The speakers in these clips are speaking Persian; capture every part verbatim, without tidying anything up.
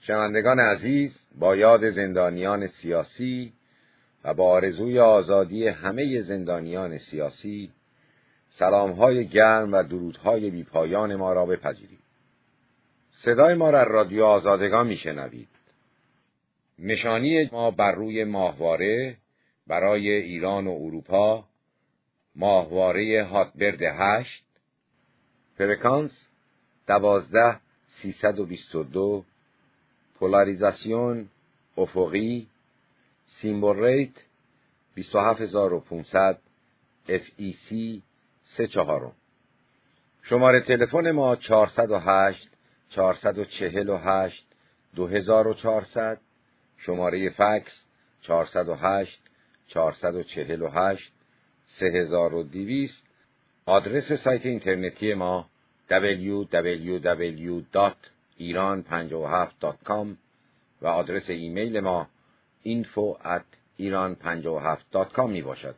شنوندگان عزیز، با یاد زندانیان سیاسی و با آرزوی آزادی همه زندانیان سیاسی، سلام‌های گرم و درودهای بی‌پایان ما را بپذیرید. صدای ما را رادیو آزادگان میشنوید. نشانی ما بر روی ماهواره برای ایران و اروپا، ماهواره هاتبرد هشت، فرکانس دوازده سیصد و بیست و دو، پولاریزاسیون افقی، سیمبل ریت بیست و هفت هزار و پانصد، اف ای سی سه چهارم. شماره تلفن ما چهارصد و هشت چهارصد و چهل و هشت دو هزار و چهارصد، شماره فکس چهارصد و هشت چهارصد و چهل و هشت سه هزار و دویست. آدرس سایت اینترنتی ما دبلیو دبلیو دبلیو دات ایران پنجاه و هفت دات کام و آدرس ایمیل ما اینفو ات ایران پنجاه و هفت دات کام می باشد.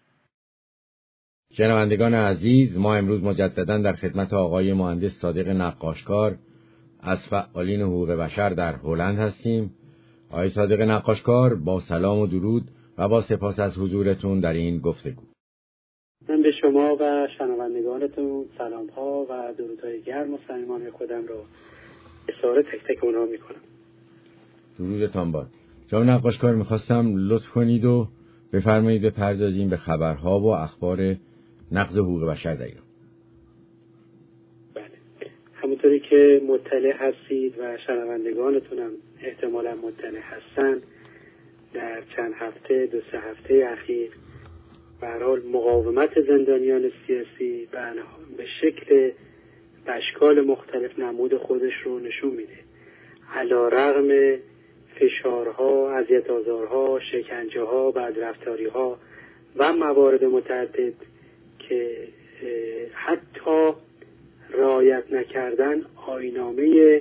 شنوندگان عزیز، ما امروز مجددا در خدمت آقای مهندس صادق نقاشکار از فعالین حقوق بشر در هلند هستیم. آقای صادق نقاشکار، با سلام و درود و با سپاس از حضورتون در این گفتگو. من به شما و شنوندگانتون سلام ها و درودهای گرم و صمیمانه خودم رو اشاره تک تک اونها میکنم. درودتان باد. جناب نقاشکار، میخواستم لطف کنید و بفرمایید بپردازیم به خبرها و اخبار نقض حقوق بشر در ایران. بله، همونطوری که مطلع هستید و شنوندگانتونم احتمالا مطلع هستن، در چند هفته دو سه هفته اخیر به هر حال مقاومت زندانیان سیاسی به شکل و اشکال مختلف نمود خودش رو نشون میده. علی‌رغم فشارها، اذیت‌آزارها، شکنجه‌ها، بدرفتاری‌ها و موارد متعدد که حتی رعایت نکردن آیین‌نامه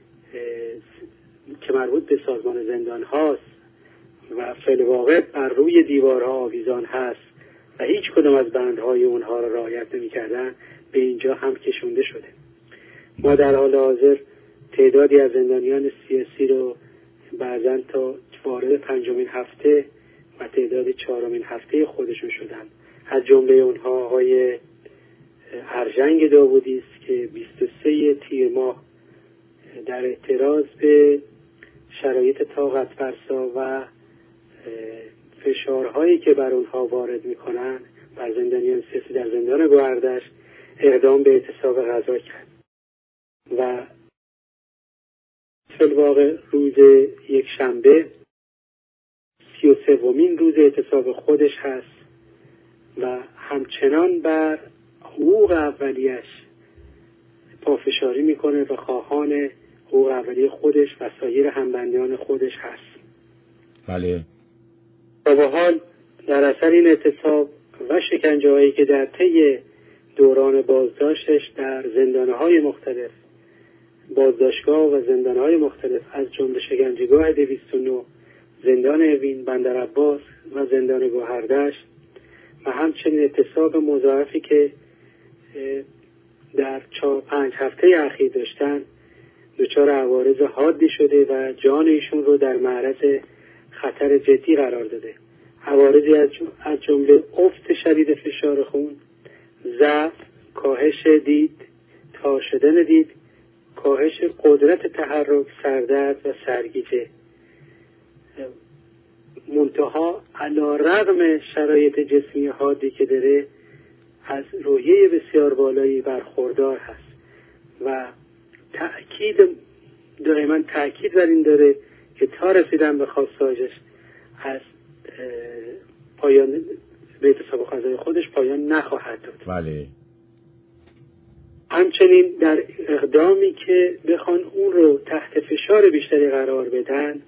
که مربوط به سازمان زندان هاست و فی‌الواقع بر روی دیوارها آویزان هست و هیچ کدام از بندهای اونها را رعایت نمی‌کردن، به اینجا هم کشونده شده. ما در حال حاضر تعدادی از زندانیان سیاسی رو بعضاً تا وارد پنجمین هفته و تعداد چهارمین هفته خودشون شدن. از جمله اونها آقای ارژنگ داوودی است که بیست و سه تیر ماه در اعتراض به شرایط طاقت فرسا و فشارهایی که بر اونها وارد میکنن بر زندانیان سیاسی در زندان گوهردش اقدام به اعتصاب غذا کرد و فی‌الواقع روز یک شنبه سی و سومین روز اعتصاب خودش هست و همچنان بر حقوق اولیش پافشاری میکنه و خواهان حقوق اولیه خودش و سایر همبندیان خودش هست. بله. و به حال در اثر این اعتصاب و شکنجه‌هایی که در طی دوران بازداشتش در زندان‌های مختلف، بازداشتگاه و زندان‌های مختلف از جمله شکنجهگاه دویست و نه، زندان اوین، بندرعباس و زندان گوهردشت و همچنین اعتصاب مضاعفی که در چهار پنج هفته اخیر داشتن، دچار عوارض حادی شده و جان ایشون رو در معرض خطر جدی قرار داده. عوارضی از جمله افت شدید فشار خون، ضعف، کاهش دید، تار شدن دید، کاهش قدرت تحرک، سردرد و سرگیجه. منتها علی‌رغم شرایط جسمی حادی که داره از روحیه بسیار بالایی برخوردار هست و تأکید دائما تأکید بر این داره که تا رسیدن به خواسته‌هاش از پایان به اعتصاب غذای خودش پایان نخواهد داد. بله. همچنین در اقدامی که بخوان اون رو تحت فشار بیشتری قرار بدن،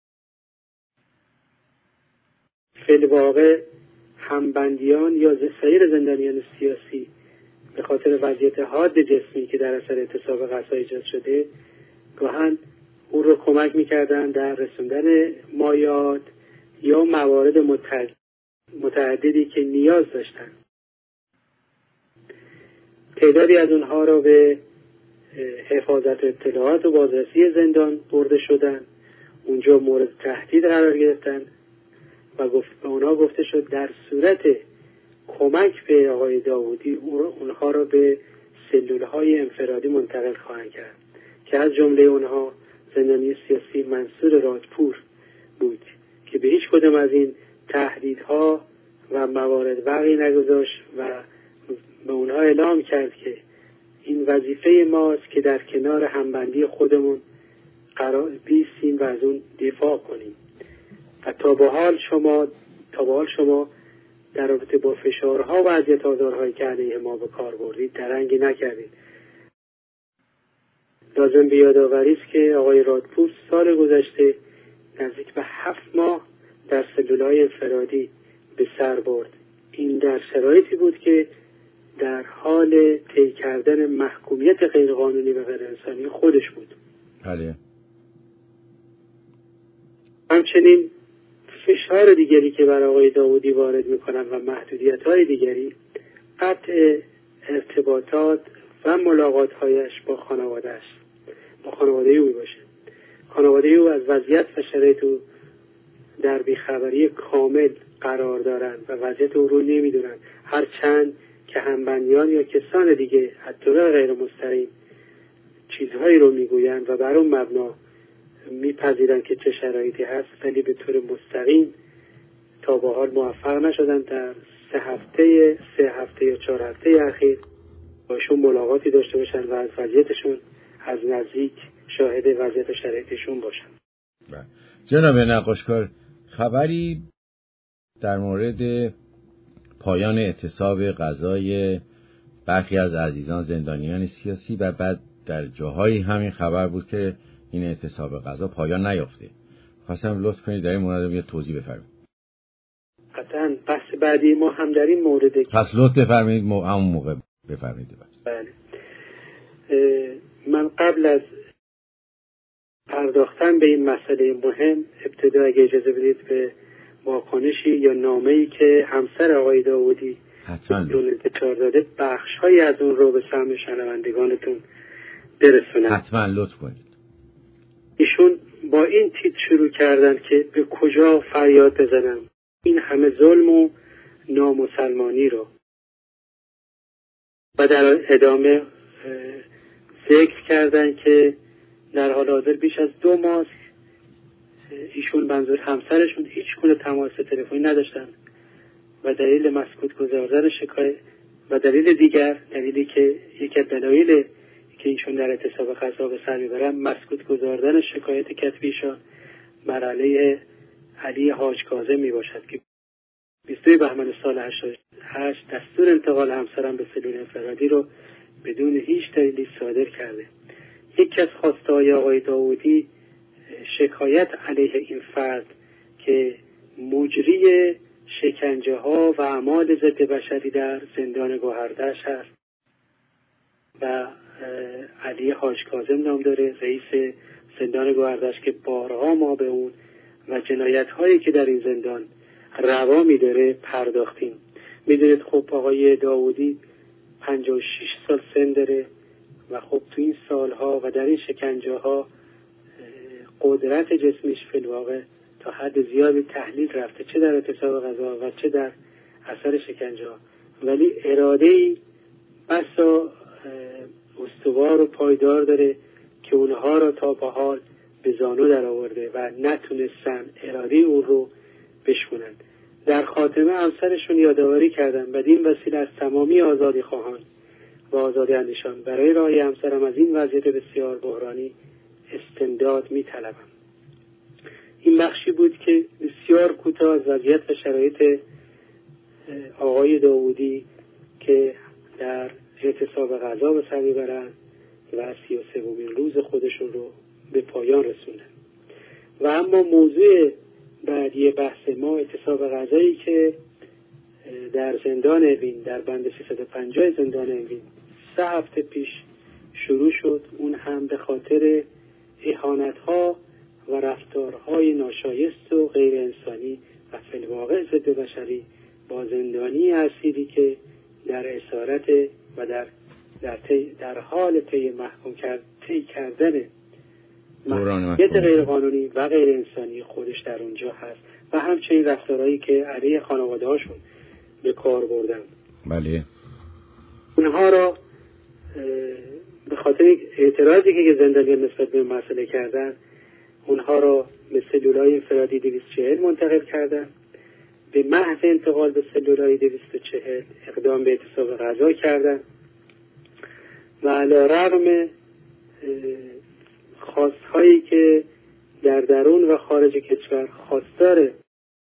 فی‌الواقع همبندیان یا سایر زندانیان سیاسی به خاطر وضعیت حاد جسمی که در اثر اعتصاب غذا ایجاد شده، گاهن اون رو کمک میکردن در رسوندن مایعات یا موارد متعددی که نیاز داشتن. تعدادی از اونها رو به حفاظت اطلاعات و بازرسی زندان برده شدن، اونجا مورد تهدید قرار گرفتن و گفت به اونا گفته شد در صورت کمک به آقای داوودی اونها را به سلولهای انفرادی منتقل خواهند کرد که از جمله اونها زندانی سیاسی منصور رادپور بود که به هیچ کدام از این تهدیدها و موارد وقعی نگذاشت و به اونها اعلام کرد که این وظیفه ماست که در کنار همبندی خودمون قرار بیستیم و از اون دفاع کنیم و تا به حال شما تا به حال شما در رابطه با فشارها و اذیت آزارهایی که علیه ما به کار بردید درنگی نکردید. لازم به یادآوری است که آقای رادپور سال گذشته نزدیک به هفت ماه در سلولهای انفرادی به سر برد. این در شرایطی بود که در حال طی کردن محکومیت غیرقانونی و غیر انسانی خودش بود. بله. همچنین فشار دیگری که بر آقای داوودی وارد میکنن و محدودیت‌های دیگری قطع ارتباطات و ملاقات‌هایش با خانواده‌اش با خانواده او باشه. خانواده او از وضعیت و شرایط او در بیخبری کامل قرار دارند و وضعیت او رو نمیدونن، هرچند که همبندیان یا کسان دیگه از طریق غیر مستقیم چیزهایی رو میگویند و بر اون مبنا میپذیرند که چه شرایطی هست، ولی به طور مستقیم تا به حال موفق نشدن در سه هفته سه هفته یا چهار هفته اخیر باشون ملاقاتی داشته باشن و از وضعیتشون از نزدیک شاهد وضعیت و شرایطشون باشن. جناب نقاشکار، خبری در مورد پایان اعتصاب غذای برخی از عزیزان زندانیان سیاسی و بعد در جاهایی همین خبر بود که این اعتصاب غذا پایان نیافته. خواستم لطف کنید در این مورد یه توضیح بفرمایید. قطعاً بحث بعدی ما هم در این مورد. پس لطف بفرمایید همون موقع بفرمایید. بله. من قبل از پرداختن به این مسئله مهم ابتدا اگه اجازه بدید به واکنشی یا نامه‌ای که همسر آقای داوودی دون انتشار داده بخش‌هایی از اون رو به سمع شنوندگانتون برسونم. حتما لطف کنید. ایشون با این تیتر شروع کردن که به کجا فریاد بزنم این همه ظلم و نامسلمانی رو، و در ادامه ذکر کردن که در حال حاضر بیش از دو ماه ایشون منظور همسرشون هیچ گونه تماس تلفنی نداشتن و دلیل مسکوت گذاردن شکایت و دلیل دیگر دلیلی که یکی از دلایل که ایشون در اعتصاب غذا به سر میبرن مسکوت گذاردن شکایت کتبیشان بر علیه علی حاج کاظم می باشد که بیستم بهمن سال هشتاد و هشت دستور انتقال همسرم به سلول انفرادی رو بدون هیچ دلیلی صادر کرده. یکی از خواسته‌های آقای داوودی شکایت علیه این فرد که مجری شکنجه ها و اعمال ضد بشری در زندان گوهردشت هست و علی حاج کاظم نام داره، رئیس زندان گوهردشت، که بارها ما به اون و جنایت هایی که در این زندان روا می داره پرداختیم. میدونید خب آقای داوودی پنجاه و شش سال سن داره و خب تو این سالها و در این شکنجه ها قدرت جسمیش فی الواقع تا حد زیادی تحلیل رفته، چه در اعتصاب غذا و چه در اثر شکنجه ها، ولی اراده‌ای بسا استوار و پایدار داره که اونها را تا به حال به زانو در آورده و نتونستن اراده اون رو بشکنن. در خاتمه همسرشون یادآوری کردن بدین وسیله از تمامی آزادی خواهان و آزادی اندیشان برای رهایی همسرم از این وضعیت بسیار بحرانی استمداد می طلبم. این بخشی بود که بسیار کوتاه از وضعیت و شرایط آقای داوودی که در اعتصاب غذا به سر میبرند و سی و سومین روز خودشون رو به پایان رسوندن. و اما موضوع بعدی بحث ما اعتصاب غذایی که در زندان اوین در بند سیصد و پنجاه زندان اوین سه هفته پیش شروع شد، اون هم به خاطر اهانت‌ها و رفتارهای ناشایست و غیر انسانی و فی الواقع ضد بشری با زندانی اسیری که در اسارت و در در, تی در حال طی محکوم کرد طی کردن محکومیت غیر قانونی و غیر انسانی خودش در اونجا هست و همچنین رفتارهایی که علیه خانواده هاشون به کار بردن. بله. اونها را به خاطر اعتراضی که زندانیان نسبت به مسئله کردن، اونها را به سلولای انفرادی دویست و چهل منتقل کردن. به محض انتقال به سلولای دویست و چهل اقدام به اعتصاب غذا کردن و علی رغم خواستهایی که در درون و خارج کشور خواستار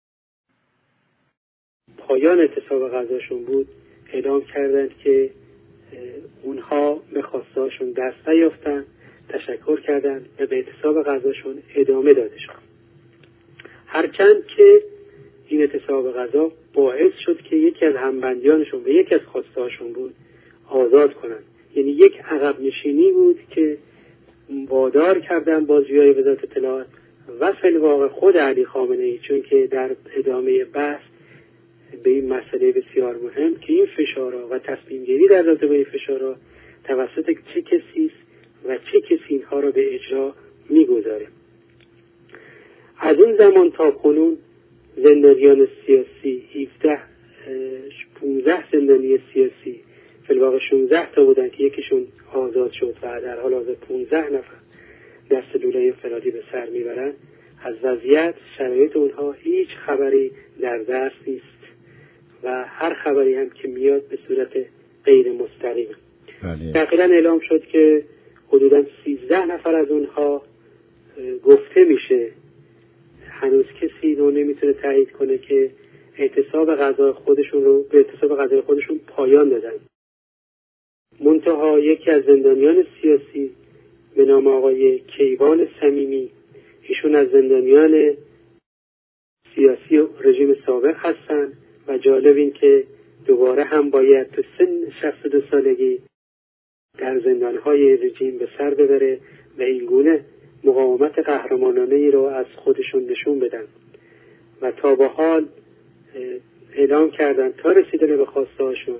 پایان اعتصاب غذاشون بود، اعلام کردند که اونها به خواستهاشون دست نیافتن، تشکر کردند و به اعتصاب غذاشون ادامه داده شد. هرچند که این اعتصاب غذا باعث شد که یکی از همبندیانشون و یکی از خواستهاشون بود آزاد کنند. یعنی یک عقب نشینی بود که وادار کردن بازجویای وزارت اطلاعات و فی الواقع خود علی خامنه‌ای، چون که در ادامه بحث به این مسئله بسیار مهم که این فشارها و تصمیم گیری در رابطه با این فشارها توسط چه کسی است و چه کسی اینها را به اجرا میگذاره. از اون زمان تا کنون زندانیان سیاسی هفده پانزده زندانی سیاسی فی الواقع شانزده تا بودن که یکیشون آزاد شد و در حال حاضر پانزده نفر در سلولای انفرادی به سر میبرن. از وضعیت شرایط اونها هیچ خبری در دست نیست و هر خبری هم که میاد به صورت غیر مستقیم. تقریبا اعلام شد که حدودا سیزده نفر از اونها گفته میشه هنوز کسی رو نمیتونه تایید کنه که اعتصاب غذای خودشون رو به اعتصاب غذای خودشون پایان دادن. منتها یکی از زندانیان سیاسی به نام آقای کیوان صمیمی، ایشون از زندانیان سیاسی رژیم سابق هستن و جالب این که دوباره هم باید تو سن شصت و دو سالگی در زندانهای رژیم به سر ببره و این گونه مقاومت قهرمانانه ای رو از خودشون نشون بدن و تا به حال اعلام کردن تا رسیدن به خواسته هاشون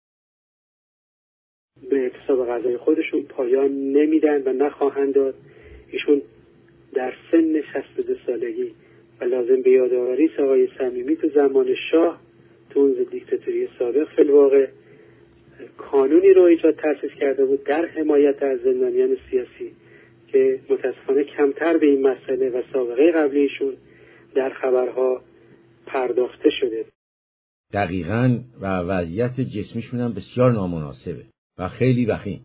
به اعتصاب غذای خودشون پایان نمیدن و نخواهند داد. ایشون در سن شصت و دو سالگی و لازم به یادآوری است آقای صمیمی تو زمان شاه تو اون دیکتاتوری سابق فی الواقع کانونی رو ایجاد تأسیس کرده بود در حمایت از زندانیان سیاسی که متاسفانه کمتر به این مسئله و سابقه قبلیشون در خبرها پرداخته شده. دقیقاً و وضعیت جسمیشون هم بسیار نامناسبه و خیلی وخیم.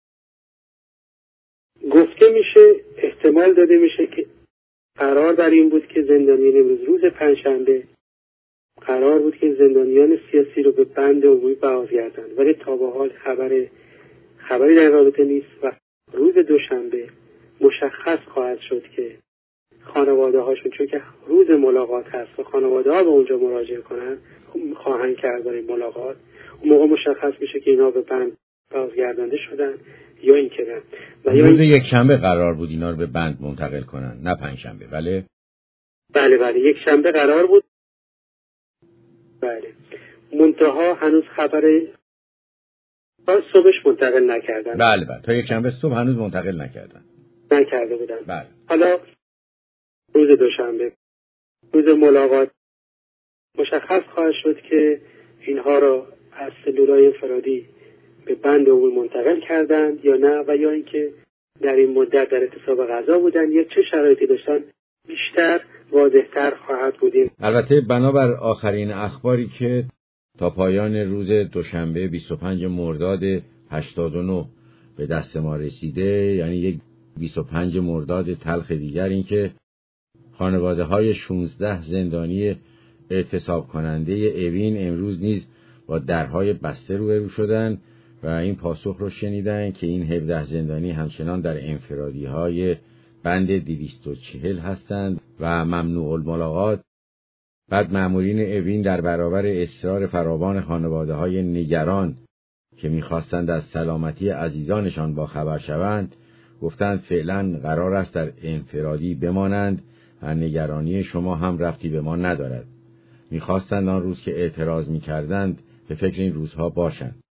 گفته میشه، احتمال داده میشه که قرار بر این بود که زندانیان امروز روز پنجشنبه قرار بود که زندانیان سیاسی رو به بند عمومی بازگردن، ولی تا به حال خبر خبری در رابطه نیست و روز دوشنبه مشخص خواهد شد که خانواده هاشون، چون که روز ملاقات هست و خانواده ها به اونجا مراجعه کنن خواهند کرد برای ملاقات، اون موقع مشخص میشه که اینا به بند بازگردانده شدن یا این که نه. و روز یک شنبه قرار بود اینا رو به بند منتقل کنن، نه پنج شنبه. بله بله بله یک شنبه قرار بود. بله منتها هنوز خبر تا صبحش منتقل نکردن. بله بله تا یک شنبه صبح هنوز منتقل نکردن نکرده بودن. بله. حالا روز دوشنبه روز ملاقات مشخص خواهد شد که اینها را از سلولای انفرادی به بند عمومی منتقل کردند یا نه و یا اینکه در این مدت در اعتصاب غذا بودن یا چه شرایطی داشتن بیشتر واضح‌تر خواهد بودیم. البته بنابر آخرین اخباری که تا پایان روز دوشنبه بیست و پنج مرداد هشتاد و نه به دست ما رسیده، یعنی یک بیست و پنج مرداد تلخ دیگر، این که خانواده های شانزده زندانی اعتصاب کننده اوین امروز نیز با درهای بسته روبرو شدند و این پاسخ رو شنیدن که این هفده زندانی همچنان در انفرادی های بند دویست و چهل هستند و ممنوع الملاقات. بعد مامورین اوین در برابر اصرار فراوان خانواده های نگران که میخواستند از سلامتی عزیزانشان با خبر شوند گفتند فعلا قرار است در انفرادی بمانند و نگرانی شما هم ربطی به ما ندارد. میخواستند آن روز که اعتراض میکردند به فکر این روزها باشند.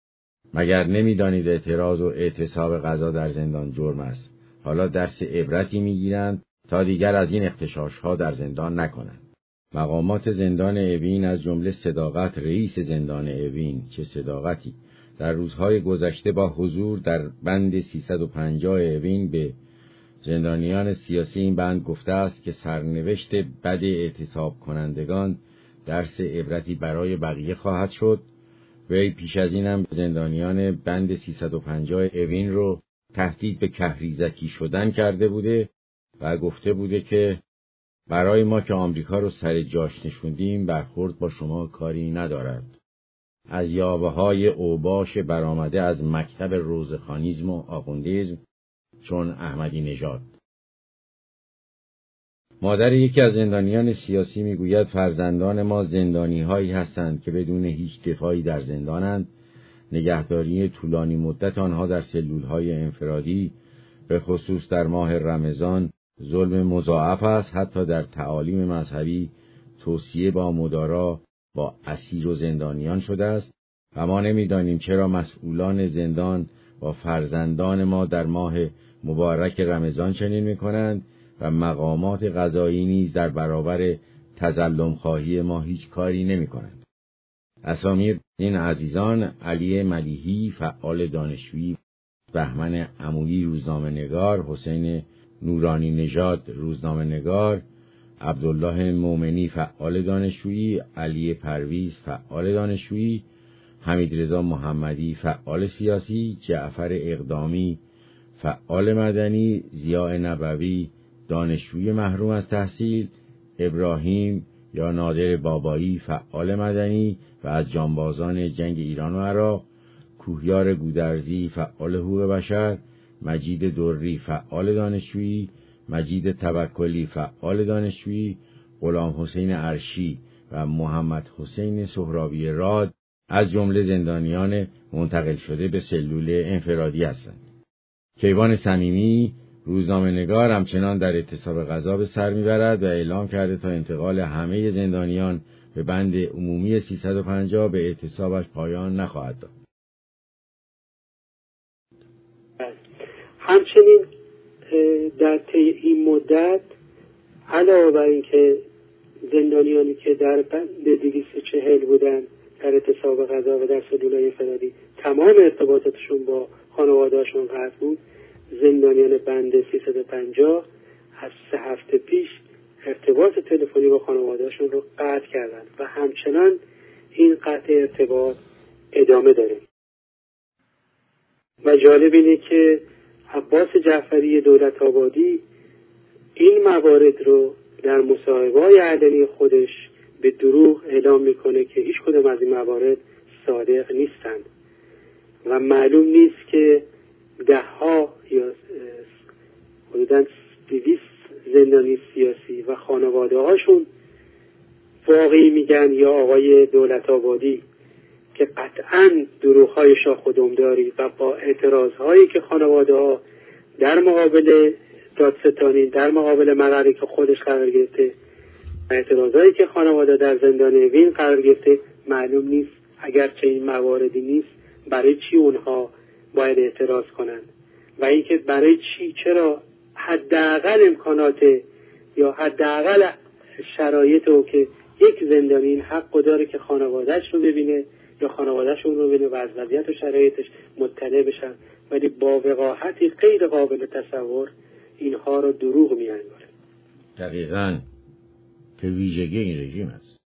مگر نمی‌دانید اعتراض و اعتصاب قضا در زندان جرم است؟ حالا درس عبرتی می‌گیرند تا دیگر از این اغتشاش‌ها در زندان نکنند. مقامات زندان اوین از جمله صداقت رئیس زندان اوین، چه صداقتی، در روزهای گذشته با حضور در بند سیصد و پنجاه اوین به زندانیان سیاسی این بند گفته است که سرنوشت بد اعتصاب کنندگان درس عبرتی برای بقیه خواهد شد. وی پیش از اینم زندانیان بند سیصد و پنجاه اوین رو تهدید به کهریزکی شدن کرده بوده و گفته بوده که برای ما که آمریکا رو سر جاش نشوندیم برخورد با شما کاری ندارد. از یاوه‌های اوباش برآمده از مکتب روزخانیسم و آخوندیسم چون احمدی نژاد. مادر یکی از زندانیان سیاسی میگوید فرزندان ما زندانی هایی هستند که بدون هیچ دفاعی در زندانند. نگهداری طولانی مدت آنها در سلول های انفرادی به خصوص در ماه رمضان ظلم مضاعف است. حتی در تعالیم مذهبی توصیه با مدارا با اسیر و زندانیان شده است و ما نمیدانیم چرا مسئولان زندان با فرزندان ما در ماه مبارک رمضان چنین میکنند و مقامات قضایی نیز در برابر تظلم خواهی ما هیچ کاری نمیکنند. اسامی این عزیزان: علی ملیحی فعال دانشجویی، بهمن عمویی روزنامه‌نگار، حسین نورانی نژاد روزنامه‌نگار، عبدالله مومنی فعال دانشجویی، علی پرویز فعال دانشجویی، حمیدرضا محمدی فعال سیاسی، جعفر اقدامی فعال مدنی، ضیاء نبوی دانشجوی محروم از تحصیل، ابراهیم یا نادر بابایی فعال مدنی و از جانبازان جنگ ایران و عراق، کوهیار گودرزی فعال حقوق بشر، مجید دری فعال دانشجویی، مجید توکلی فعال دانشجویی، غلام حسین عرشی و محمد حسین سهرابی راد از جمله زندانیان منتقل شده به سلول انفرادی هستند. کیوان صمیمی روزنامه‌نگار همچنان در اعتصاب قضا به سر میبرد و اعلام کرده تا انتقال همه زندانیان به بند عمومی سیصد و پنجاه به اعتصابش پایان نخواهد داد. همچنین در طی این مدت علاوه بر اینکه زندانیانی که در بند دویست و چهل بودن در اعتصاب قضا و در سلول‌های انفرادی تمام ارتباطاتشون با خانواده‌هاشون قطع بود، زندانیان بند سیصد و پنجاه از سه هفته پیش ارتباط تلفنی با خانواده‌هاشون رو قطع کردن و همچنان این قطع ارتباط ادامه داره. و جالب اینه که عباس جعفری دولت آبادی این موارد رو در مصاحبه‌های علنی خودش به دروغ اعلام میکنه که هیچ کدوم از این موارد صادق نیستند و معلوم نیست که ده ها یا حدوداً دویست زندانی سیاسی و خانواده هاشون واقعی میگن یا آقای دولت آبادی، که قطعاً دروغ های شاخ و دمداری و با اعتراض هایی که خانواده ها در مقابل دادستانی در مقابل مقرری که خودش قرار گرفته، اعتراض هایی که خانواده در زندان اوین قرار گرفته، معلوم نیست اگر چه این مواردی نیست برای چی اونها باید اعتراض کنند و اینکه برای چی، چرا حداقل امکانات یا حداقل شرایط او که یک زندانی این حق داره که خانواده‌اش رو ببینه یا خانواده‌اش رو ببینه و از وضعیت و شرایطش مطلع بشن، ولی با وقاحتی غیر قابل تصور اینها رو دروغ می‌انگاره. دقیقاً که ویژگی این رژیم است.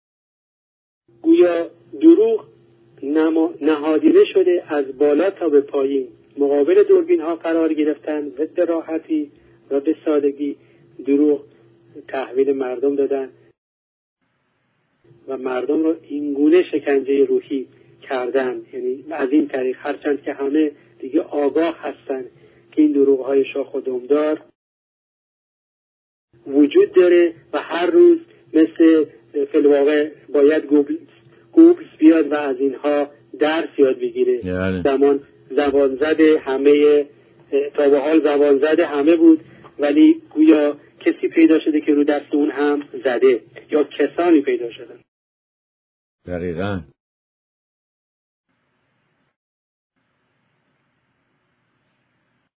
گویا دروغ نهادینه شده از بالا تا به پایین، مقابل دوربین ها قرار گرفتن و به راحتی و به سادگی دروغ تحویل مردم دادن و مردم رو اینگونه شکنجه روحی کردن. یعنی از این طریق هرچند که همه دیگه آگاه هستن که این دروغ های شاخ و دمدار وجود داره و هر روز مثل فی‌الواقع باید گوگل گوگل بیاد و از اینها درس یاد بگیره. یعنی. زمان زبان زده همه تا به حال زبان زده همه بود، ولی گویا کسی پیدا شده که رو دست اون هم زده یا کسانی پیدا شدن. دقیقاً